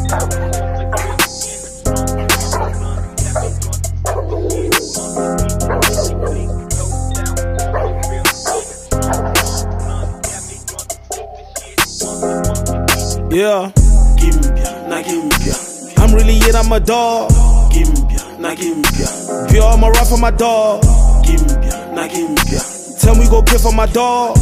Yeah, I'm really it, I'm a dog. Pure, I'm a rap for my dog. Tell me go kill for my dog.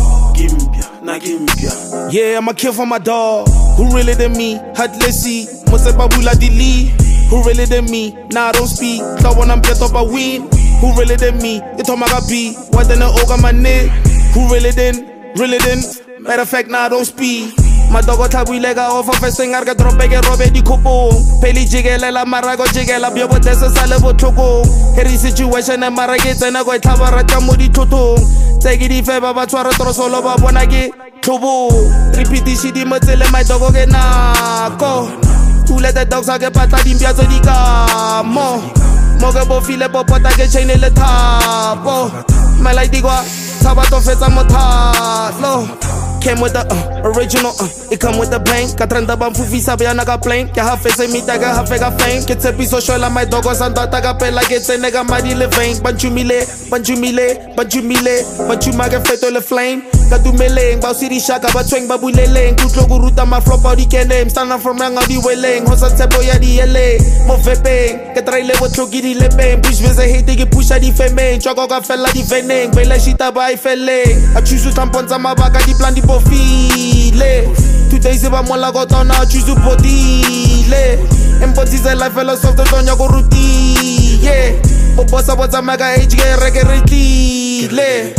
Yeah, I'ma kill for my dog. Who really than me? Hadlesi, Mosebabula Dili. Who really than me? Nah, I don't speak. Thought when I'm get up a win. Who really than me? It's all my gabi. What then the oga my neck? Who really then? Really then? Matter of fact, nah, I don't speak. My dog got tabu lega off of a singer get drop again robe di kupo. Peli jigela la marago jigela biobo desa sale bo toko. Heri situation and maragets and I go tabarata mudi toto. Take it if ever but twara trosolo ba bonagi tobo. Repeat this shit matele my dog get na ko. Who let the dogs get pata di mbiazo di ka mo. Moga bo file bo pota get chain le tapo. My like digwa sabato feta motalo. Came with the original, it come with the bang. Katranda bamfufi sabe anaga plane. Kya hafe se mitaga hafe ga fame. Kete piso shola my dogo sanda taga pela kete nega madi le vein. Banjumile, banchumaga feto le flame. Katu meleng, bau siri shaka ba tweng babu leleng. Kutlo guruta ma flop body kendem. Stand up from ranga di weleng. Hosa tebo ya di ele. Mo vepeng, ketraile wo tlogi di lebeng. Push veze hate ki pusha di femeng. Choko ka fella di veneng. Bela shita ba I feleng. Achusu tamponza mabaga di plan di file. Today se va mola gotona chuzu bodile. Empathize life philosophy tonya go ruti. Yeah. Bobosa boza mega age get regeritile.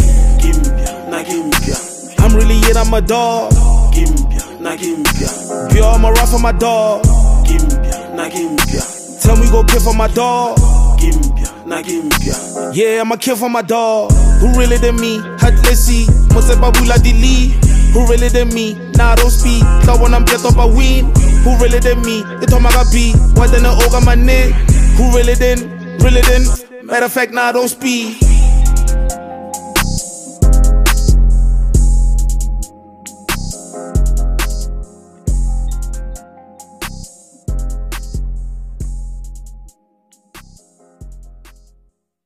I'm really it, I'm a dog. Pure, I'm a rap for my dog. Tell me go kill for my dog. Yeah, I'ma kill for my dog. Who really than me? Hadlesi, Mosebabula Dili. Who really than me? Nah, I don't speak. Thought when I'm get up a win. Who really than me? It's all my gabi. What then the oga my neck? Who really then? Really then? Matter of fact, nah, I don't speak.